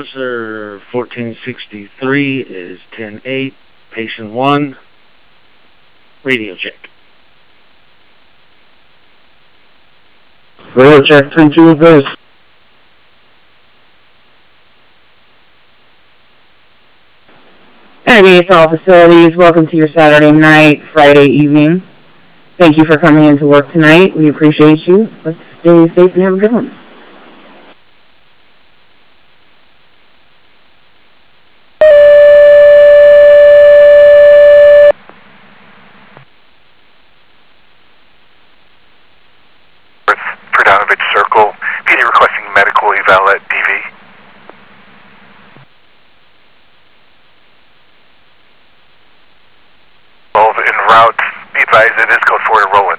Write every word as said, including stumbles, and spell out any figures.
Sir fourteen sixty-three is ten eight. Patient one. Radio check. Radio check three two base. Energy to all facilities, welcome to your Saturday night, Friday evening. Thank you for coming into work tonight. We appreciate you. Let's stay safe and have a good one. Perdonovich Circle, P D requesting medical eval at D V. twelve en route, be advised it is code four to roll